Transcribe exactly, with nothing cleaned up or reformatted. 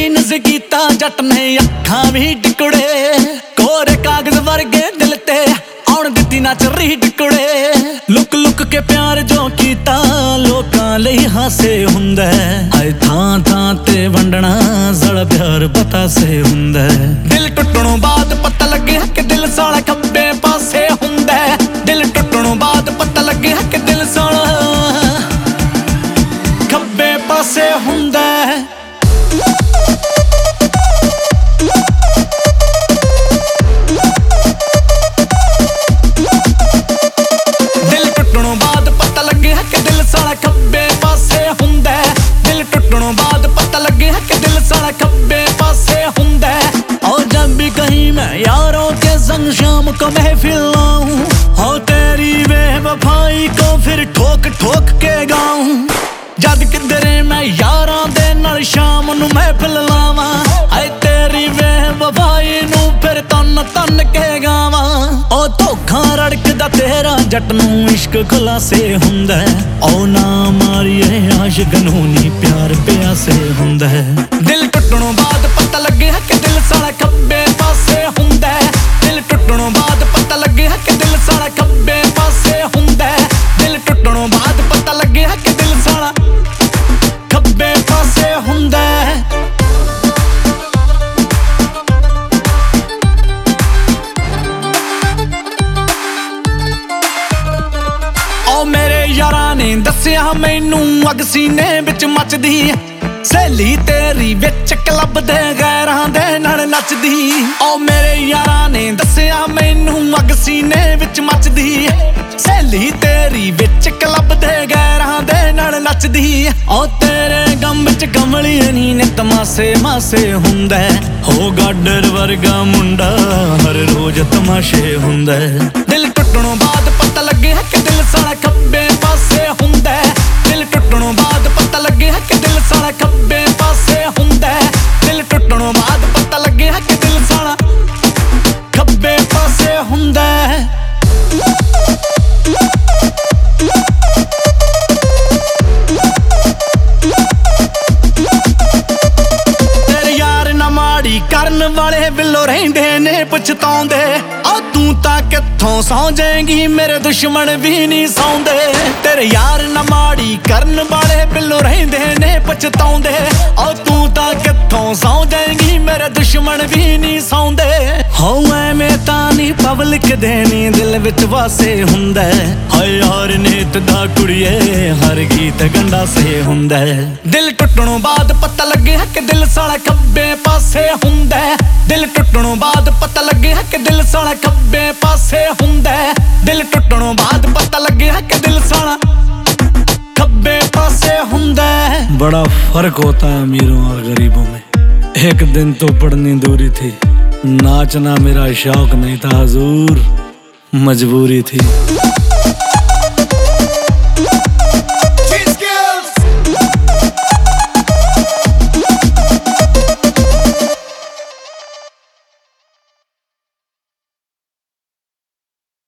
ਯਕੀਨ ਜ਼ ਕੀਤਾ ਜੱਟ ਨੇ ਅੱਖਾਂ ਵੀ ਟਿਕੜੇ ਕੋਰੇ ਕਾਗਜ਼ ਵਰਗੇ ਦਿਲ ਤੇ ਆਉਣ ਦਿੱਤੀ ਨਾ ਚਰੀ ਟਿਕੜੇ ਲੁਕ ਲੁਕ ਕੇ ਪਿਆਰ ਜੋ ਕੀਤਾ ਲੋਕਾਂ ਲਈ ਹਾਸੇ ਹੁੰਦਾ ਹਾਏ ਥਾਂ ਥਾਂ ਤੇ ਵੰਡਣਾ ਜ਼ਲ ਪਿਆਰ ਬਤਾਸੇ ਹੁੰਦਾ ਦਿਲ ਟੁੱਟਣੋਂ ਬਾਅਦ ਪਤਾ ਲੱਗਿਆ ਕਿ ਦਿਲ ਸਾਲਾ ਖੱਬੇ ਪਾਸੇ ਹੁੰਦਾ ਦਿਲ ਟੁੱਟਣੋਂ ਬਾਅਦ ਪਤਾ ਲੱਗਿਆ ਕਿ ਦਿਲ ਸਾਲਾ ਖੱਬੇ ਪਾਸੇ ਹੁੰਦਾ ਦਿਲ ਟੁੱਟਣੋਂ ਬਾਅਦ ਪਤਾ ਲੱਗਿਆ ਕਿ ਦਿਲ ਸਾਲਾ ਖੱਬੇ ਪਾਸੇ ਹੁੰਦਾ ਦਿਲ ਟੁੱਟਣੋਂ ਬਾਅਦ ਪਤਾ ਲੱਗਿਆ ਕਿ ਦਿਲ साला खब्बे पासे हुंदा और जब भी कहीं मैं यारों के संग शाम को महफिल लाऊं हो तेरी बेवफाई को फिर ठोक ठोक के गाऊं जद किधरे मैं यारां दे नाल शाम नूं महफिल लावां हाय तेरी बेवफाई नूं फिर तन तन के गावां ओ धोखा रड़कदा तेरा जट नूं इश्क खुलासे हुंदा ओ ना मारिए आशिक नूं नी प्यार प्यासे हुंदा दिल टुटणों बाद पता लग्या कि दिल साला खब्बे पासे हुंदा दिल टुटणों बाद पता लग्या कि दिल साला खब्बे पासे हुंदा दिल टुटणों बाद पता लग्या कि दिल साला खब्बे पासे हुंदा ओ मेरे यारां ने दस्सिया मैनू अग सीने विच मचदी सहेली तेरी विच क्लब दे गैरां दे नाल नचदी ओ मेरे यारां ने दस्सिया मैनू अग सीने विच मचदी सहेली तेरी विच क्लब दे गैरां दे नाल नचदी ओ तेरे गम विच कमली नी ने तमाशे मासे हुंदा हो गाडर वर्गा मुंडा हर रोज तमाशे हुंदा दिल टुटणों बाद पता लग्या कि दिल साला खब्बे पासे हुंदा दिल टुटणों बाद पता लग्या कि दिल साला खब्बे पासे हुंदा दिल टुटणों बाद पता लग्या कि दिल साला खब्बे पासे हुंदा तेरे यार ना माड़ी करन वाले बिल्लो रहिंदे ने पछताउंदे आ तू तां कित्थों सौ जाएगी मेरे दुश्मन भी नहीं सौंदे तेरे यार ना माड़ी करन वाले बिल्लो रहिंदे ने पछताउंदे आ तू तां कित्थों सौ जाएगी मेरे दुश्मन भी नहीं सौंदे हो एवें तां नहीं पब्लिक दे नी दिल विच वासे हुंदा हाय यार नेत दा कुड़िए हर गीत गंडा से हुंदा दिल टुटणों बाद पता लग्या कि दिल साला खब्बे पासे हुंदा दिल टुटणों बाद पता लग्या कि दिल साला खब्बे पासे हुंदा दिल टुटणों बाद पता लग्या कि दिल साला खब्बे पासे हुंदा बड़ा फर्क होता है अमीरों और गरीबों में एक दिन तो पढ़नी दूरी थी नाचना मेरा शौक नहीं था हुजूर मजबूरी थी।